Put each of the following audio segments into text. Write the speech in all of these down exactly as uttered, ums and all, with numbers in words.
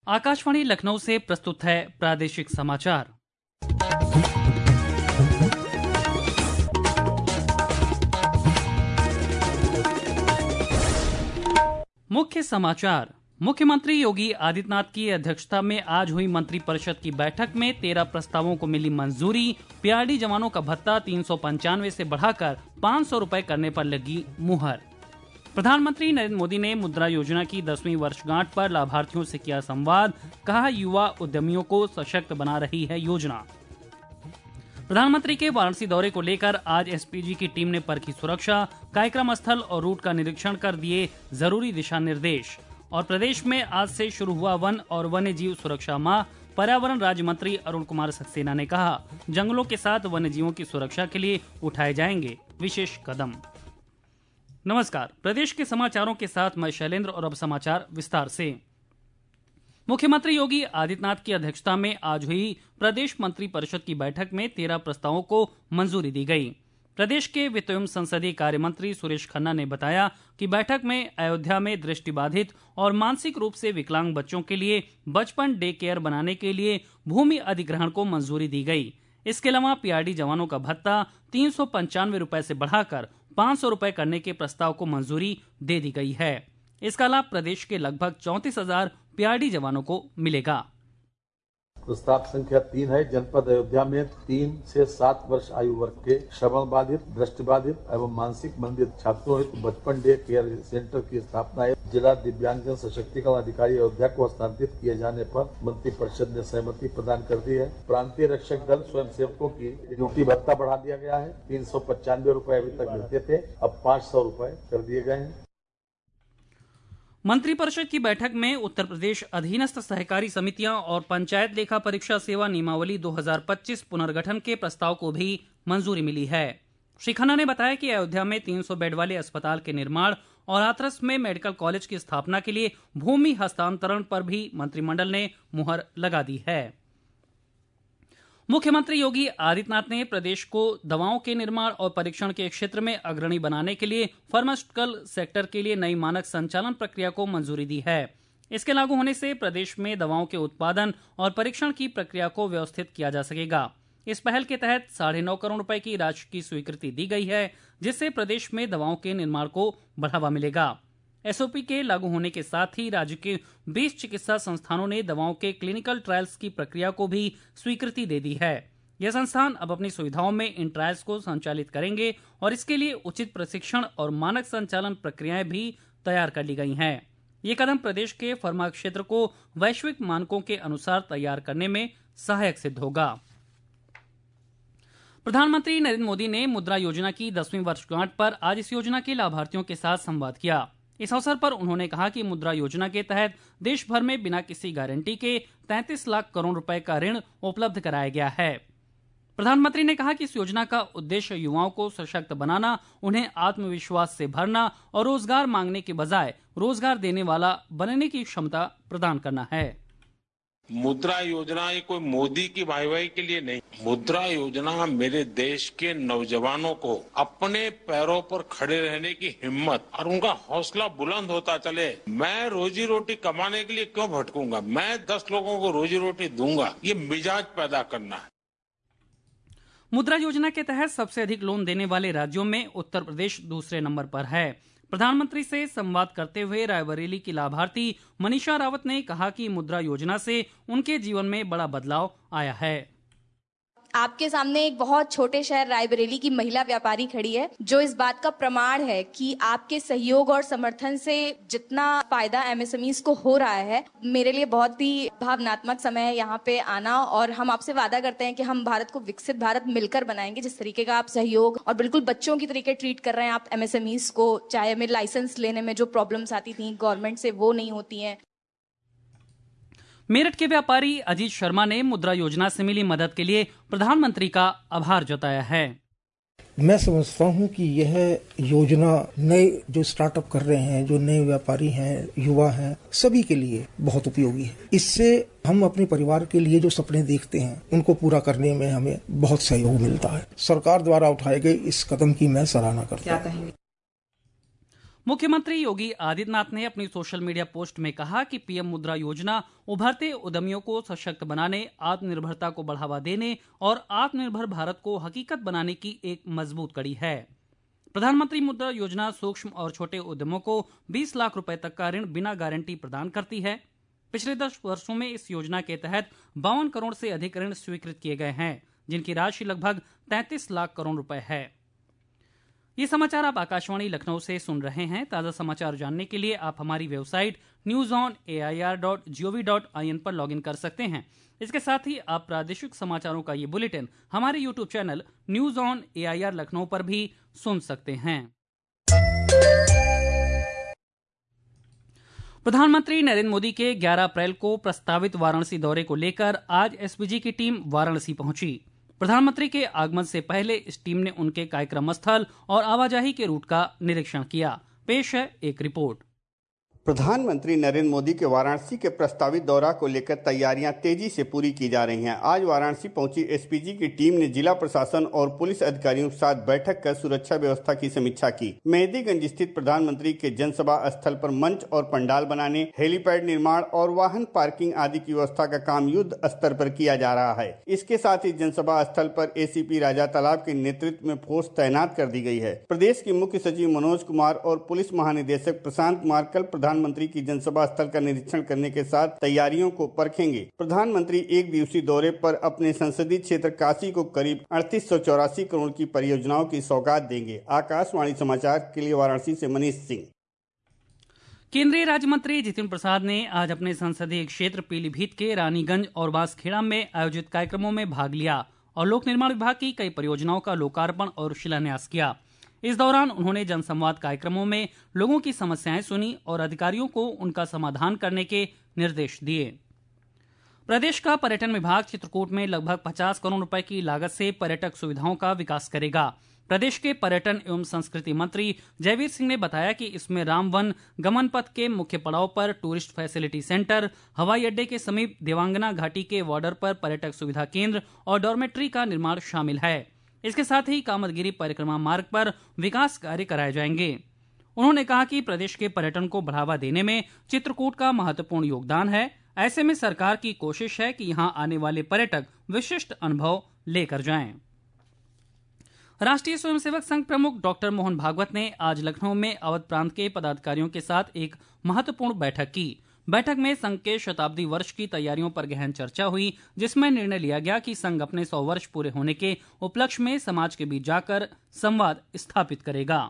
आकाशवाणी लखनऊ से प्रस्तुत है प्रादेशिक समाचार। मुख्य समाचार। मुख्यमंत्री योगी आदित्यनाथ की अध्यक्षता में आज हुई मंत्रिपरिषद की बैठक में तेरह प्रस्तावों को मिली मंजूरी। पीआरडी जवानों का भत्ता तीन सौ पंचानवे से बढ़ाकर पाँच सौ रुपए करने पर लगी मुहर। प्रधानमंत्री नरेंद्र मोदी ने मुद्रा योजना की दसवीं वर्षगांठ पर लाभार्थियों से किया संवाद। कहा, युवा उद्यमियों को सशक्त बना रही है योजना। प्रधानमंत्री के वाराणसी दौरे को लेकर आज एसपीजी की टीम ने परखी सुरक्षा, कार्यक्रम स्थल और रूट का निरीक्षण कर दिए जरूरी दिशा निर्देश। और प्रदेश में आज से शुरू हुआ वन और वन्य जीव सुरक्षा माह। पर्यावरण राज्य मंत्री अरुण कुमार सक्सेना ने कहा, जंगलों के साथ वन्य जीवों की सुरक्षा के लिए उठाए जाएंगे विशेष कदम। नमस्कार, प्रदेश के समाचारों के साथ मैं शैलेंद्र और अब समाचार विस्तार से। मुख्यमंत्री योगी आदित्यनाथ की अध्यक्षता में आज हुई प्रदेश मंत्रिपरिषद की बैठक में तेरह प्रस्तावों को मंजूरी दी गई। प्रदेश के वित्त एवं संसदीय कार्य मंत्री सुरेश खन्ना ने बताया कि बैठक में अयोध्या में दृष्टिबाधित और मानसिक रूप से विकलांग बच्चों के लिए बचपन डे केयर बनाने के लिए भूमि अधिग्रहण को मंजूरी दी गई। इसके अलावा पीआरडी जवानों का भत्ता तीन सौ पंचानवे रुपए से बढ़ाकर पाँच सौ रुपए करने के प्रस्ताव को मंजूरी दे दी गई है। इसका लाभ प्रदेश के लगभग चौंतीस हजार पीआरडी जवानों को मिलेगा। प्रस्ताव संख्या तीन है। जनपद अयोध्या में तीन से सात वर्ष आयु वर्ग के श्रवण बाधित, दृष्टिबाधित एवं मानसिक मंदित छात्रों हेतु बचपन डे केयर सेंटर की स्थापना है। जिला दिव्यांगजन सशक्तिकरण अधिकारी अयोध्या को हस्तांतरित किए जाने पर मंत्रिपरिषद ने सहमति प्रदान कर दी है। प्रांतीय रक्षक दल स्वयं सेवकों की ड्यूटी भत्ता बढ़ा दिया गया है। तीन सौ पचानवे रूपए अभी तक मिलते थे, अब पाँच सौ रूपए कर दिए गए हैं। मंत्रिपरिषद की बैठक में उत्तर प्रदेश अधीनस्थ सहकारी समितियां और पंचायत लेखा परीक्षा सेवा नियमावली दो हज़ार पच्चीस पुनर्गठन के प्रस्ताव को भी मंजूरी मिली है। श्री खन्ना ने बताया कि अयोध्या में तीन सौ बेड वाले अस्पताल के निर्माण और हाथरस में मेडिकल कॉलेज की स्थापना के लिए भूमि हस्तांतरण पर भी मंत्रिमंडल ने मुहर लगा दी है। मुख्यमंत्री योगी आदित्यनाथ ने प्रदेश को दवाओं के निर्माण और परीक्षण के क्षेत्र में अग्रणी बनाने के लिए फार्मास्यूटिकल सेक्टर के लिए नई मानक संचालन प्रक्रिया को मंजूरी दी है। इसके लागू होने से प्रदेश में दवाओं के उत्पादन और परीक्षण की प्रक्रिया को व्यवस्थित किया जा सकेगा। इस पहल के तहत साढ़े नौ करोड़ रुपए की राशि की स्वीकृति दी गई है, जिससे प्रदेश में दवाओं के निर्माण को बढ़ावा मिलेगा। एसओपी के लागू होने के साथ ही राज्य के बीस चिकित्सा संस्थानों ने दवाओं के क्लिनिकल ट्रायल्स की प्रक्रिया को भी स्वीकृति दे दी है। यह संस्थान अब अपनी सुविधाओं में इन ट्रायल्स को संचालित करेंगे और इसके लिए उचित प्रशिक्षण और मानक संचालन प्रक्रियाएं भी तैयार कर ली गई हैं। ये कदम प्रदेश के फार्मा क्षेत्र को वैश्विक मानकों के अनुसार तैयार करने में सहायक सिद्ध होगा। प्रधानमंत्री नरेंद्र मोदी ने मुद्रा योजना की दसवीं वर्षगांठ पर आज इस योजना के लाभार्थियों के साथ संवाद किया। इस अवसर पर उन्होंने कहा कि मुद्रा योजना के तहत देश भर में बिना किसी गारंटी के तैंतीस लाख करोड़ रुपए का ऋण उपलब्ध कराया गया है। प्रधानमंत्री ने कहा कि इस योजना का उद्देश्य युवाओं को सशक्त बनाना, उन्हें आत्मविश्वास से भरना और रोजगार मांगने के बजाय रोजगार देने वाला बनने की क्षमता प्रदान करना है। मुद्रा योजना ये कोई मोदी की वाई वाई के लिए नहीं। मुद्रा योजना मेरे देश के नौजवानों को अपने पैरों पर खड़े रहने की हिम्मत और उनका हौसला बुलंद होता चले। मैं रोजी रोटी कमाने के लिए क्यों भटकूंगा, मैं दस लोगों को रोजी रोटी दूंगा, ये मिजाज पैदा करना है। मुद्रा योजना के तहत सबसे अधिक लोन देने वाले राज्यों में उत्तर प्रदेश दूसरे नंबर पर है। प्रधानमंत्री से संवाद करते हुए रायबरेली की लाभार्थी मनीषा रावत ने कहा कि मुद्रा योजना से उनके जीवन में बड़ा बदलाव आया है। आपके सामने एक बहुत छोटे शहर रायबरेली की महिला व्यापारी खड़ी है, जो इस बात का प्रमाण है कि आपके सहयोग और समर्थन से जितना फायदा एमएसएमईज को हो रहा है, मेरे लिए बहुत ही भावनात्मक समय है यहाँ पे आना। और हम आपसे वादा करते हैं कि हम भारत को विकसित भारत मिलकर बनाएंगे। जिस तरीके का आप सहयोग और बिल्कुल बच्चों की तरीके ट्रीट कर रहे हैं आप एमएसएमईज को, चाहे हमें लाइसेंस लेने में जो प्रॉब्लम्स आती थी गवर्नमेंट से, वो नहीं होती है। मेरठ के व्यापारी अजीत शर्मा ने मुद्रा योजना से मिली मदद के लिए प्रधानमंत्री का आभार जताया है। मैं समझता हूं कि यह योजना नए जो स्टार्टअप कर रहे हैं, जो नए व्यापारी हैं, युवा हैं, सभी के लिए बहुत उपयोगी है। इससे हम अपने परिवार के लिए जो सपने देखते हैं उनको पूरा करने में हमें बहुत सहयोग मिलता है। सरकार द्वारा उठाए गए इस कदम की मैं सराहना करता हूं। मुख्यमंत्री योगी आदित्यनाथ ने अपनी सोशल मीडिया पोस्ट में कहा कि पीएम मुद्रा योजना उभरते उद्यमियों को सशक्त बनाने, आत्मनिर्भरता को बढ़ावा देने और आत्मनिर्भर भारत को हकीकत बनाने की एक मजबूत कड़ी है। प्रधानमंत्री मुद्रा योजना सूक्ष्म और छोटे उद्यमों को बीस लाख रुपए तक का ऋण बिना गारंटी प्रदान करती है। पिछले दस वर्षों में इस योजना के तहत बावन करोड़ से अधिक ऋण स्वीकृत किए गए हैं, जिनकी राशि लगभग तैंतीस लाख करोड़ रुपए है। ये समाचार आप आकाशवाणी लखनऊ से सुन रहे हैं। ताज़ा समाचार जानने के लिए आप हमारी website news on A I R dot G O V dot I N पर लॉगिन कर सकते हैं। इसके साथ ही आप प्रादेशिक समाचारों का ये बुलेटिन हमारे YouTube channel news on A I R Lucknow पर भी सुन सकते हैं। प्रधानमंत्री नरेंद्र मोदी के ग्यारह अप्रैल को प्रस्तावित वाराणसी दौरे को लेकर आज एस पी जी की टीम वाराणसी पहुंची। प्रधानमंत्री के आगमन से पहले इस टीम ने उनके कार्यक्रम स्थल और आवाजाही के रूट का निरीक्षण किया। पेश है एक रिपोर्ट। प्रधानमंत्री नरेंद्र मोदी के वाराणसी के प्रस्तावित दौरा को लेकर तैयारियां तेजी से पूरी की जा रही हैं। आज वाराणसी पहुंची एस पी जी की टीम ने जिला प्रशासन और पुलिस अधिकारियों के साथ बैठक कर सुरक्षा व्यवस्था की समीक्षा की। मेहदीगंज स्थित प्रधानमंत्री के जनसभा स्थल पर मंच और पंडाल बनाने, हेलीपैड निर्माण और वाहन पार्किंग आदि की व्यवस्था का काम युद्ध स्तर पर किया जा रहा है। इसके साथ ही जनसभा स्थल पर ए सी पी राजा तालाब के नेतृत्व में फोर्स तैनात कर दी गई है। प्रदेश के मुख्य सचिव मनोज कुमार और पुलिस महानिदेशक प्रशांत कुमार कल प्रधानमंत्री की जनसभा स्थल का निरीक्षण करने के साथ तैयारियों को परखेंगे। प्रधानमंत्री एक दिवसीय दौरे पर अपने संसदीय क्षेत्र काशी को करीब अड़तीस सौ चौरासी करोड़ की परियोजनाओं की सौगात देंगे। आकाशवाणी समाचार के लिए वाराणसी से मनीष सिंह। केंद्रीय राज्य मंत्री जितेंद्र प्रसाद ने आज अपने संसदीय क्षेत्र पीलीभीत के रानीगंज और बांसखेड़ा में आयोजित कार्यक्रमों में भाग लिया और लोक निर्माण विभाग की कई परियोजनाओं का लोकार्पण और शिलान्यास किया। इस दौरान उन्होंने जनसंवाद कार्यक्रमों में लोगों की समस्याएं सुनी और अधिकारियों को उनका समाधान करने के निर्देश दिए। प्रदेश का पर्यटन विभाग चित्रकूट में लगभग पचास करोड़ रुपए की लागत से पर्यटक सुविधाओं का विकास करेगा। प्रदेश के पर्यटन एवं संस्कृति मंत्री जयवीर सिंह ने बताया कि इसमें रामवन गमन पथ के मुख्य पड़ाव पर टूरिस्ट फैसिलिटी सेंटर, हवाई अड्डे के समीप देवांगना घाटी के बॉर्डर पर पर्यटक सुविधा केंद्र और डॉर्मेट्री का निर्माण शामिल है। इसके साथ ही कामतगिरी परिक्रमा मार्ग पर विकास कार्य कराए जाएंगे। उन्होंने कहा कि प्रदेश के पर्यटन को बढ़ावा देने में चित्रकूट का महत्वपूर्ण योगदान है। ऐसे में सरकार की कोशिश है कि यहां आने वाले पर्यटक विशिष्ट अनुभव लेकर जाएं। राष्ट्रीय स्वयंसेवक संघ प्रमुख डॉक्टर मोहन भागवत ने आज लखनऊ में अवध प्रांत के पदाधिकारियों के साथ एक महत्वपूर्ण बैठक की। बैठक में संघ के शताब्दी वर्ष की तैयारियों पर गहन चर्चा हुई, जिसमें निर्णय लिया गया कि संघ अपने सौ वर्ष पूरे होने के उपलक्ष्य में समाज के बीच जाकर संवाद स्थापित करेगा।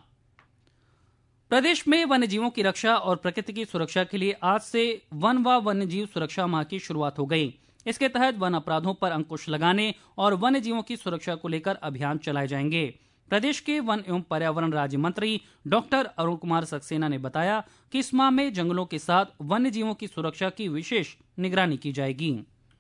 प्रदेश में वन्यजीवों की रक्षा और प्रकृति की सुरक्षा के लिए आज से वन व वन्यजीव सुरक्षा माह की शुरुआत हो गई। इसके तहत वन अपराधों पर अंकुश लगाने और वन्यजीवों की सुरक्षा को लेकर अभियान चलाए जाएंगे। प्रदेश के वन एवं पर्यावरण राज्य मंत्री डॉक्टर अरुण कुमार सक्सेना ने बताया कि इस माह में जंगलों के साथ वन्य जीवों की सुरक्षा की विशेष निगरानी की जाएगी।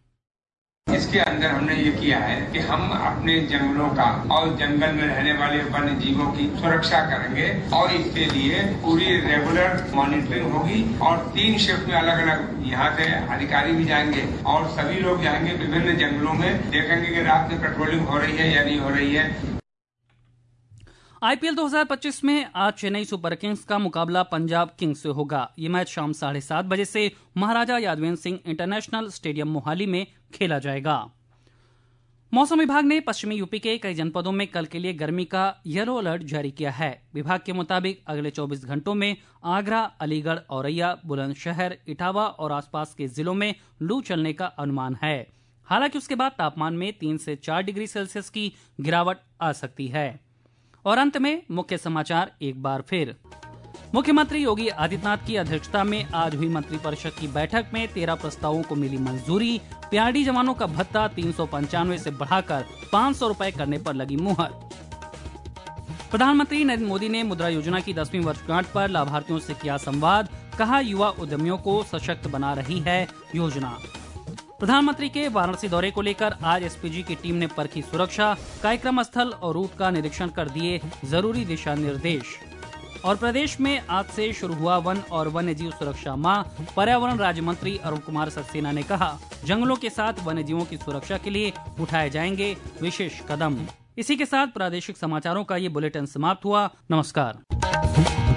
इसके अंदर हमने ये किया है कि हम अपने जंगलों का और जंगल में रहने वाले वन्य जीवों की सुरक्षा करेंगे और इसके लिए पूरी रेगुलर मॉनिटरिंग होगी और तीन शिफ्ट में अलग अलग यहाँ से अधिकारी भी जाएंगे और सभी लोग जाएंगे विभिन्न जंगलों में, देखेंगे कि रात में पेट्रोलिंग हो रही है या नहीं हो रही है। आई पी एल दो हज़ार पच्चीस में आज चेन्नई सुपर किंग्स का मुकाबला पंजाब किंग्स से होगा। ये मैच शाम साढ़े सात बजे से महाराजा यादवेंद्र सिंह इंटरनेशनल स्टेडियम मोहाली में खेला जाएगा। मौसम विभाग ने पश्चिमी यूपी के कई जनपदों में कल के लिए गर्मी का येलो अलर्ट जारी किया है। विभाग के मुताबिक अगले चौबीस घंटों में आगरा, अलीगढ़, औरैया, बुलंदशहर, इटावा और आसपास के जिलों में लू चलने का अनुमान है। हालांकि उसके बाद तापमान में तीन से चार डिग्री सेल्सियस की गिरावट आ सकती है। और अंत में मुख्य समाचार एक बार फिर। मुख्यमंत्री योगी आदित्यनाथ की अध्यक्षता में आज हुई मंत्रिपरिषद की बैठक में तेरह प्रस्तावों को मिली मंजूरी। पीआरडी जवानों का भत्ता तीन सौ पंचानवे से बढ़ाकर पाँच सौ रुपए करने पर लगी मुहर। प्रधानमंत्री नरेंद्र मोदी ने मुद्रा योजना की दसवीं वर्षगांठ पर लाभार्थियों से किया संवाद। कहा, युवा उद्यमियों को सशक्त बना रही है योजना। प्रधानमंत्री के वाराणसी दौरे को लेकर आज एस पी जी की टीम ने परखी सुरक्षा, कार्यक्रम स्थल और रूट का निरीक्षण कर दिए जरूरी दिशा निर्देश। और प्रदेश में आज से शुरू हुआ वन और वन्य जीव सुरक्षा माह। पर्यावरण राज्य मंत्री अरुण कुमार सक्सेना ने कहा, जंगलों के साथ वन्य जीवों की सुरक्षा के लिए उठाए जाएंगे विशेष कदम। इसी के साथ प्रादेशिक समाचारों का ये बुलेटिन समाप्त हुआ। नमस्कार।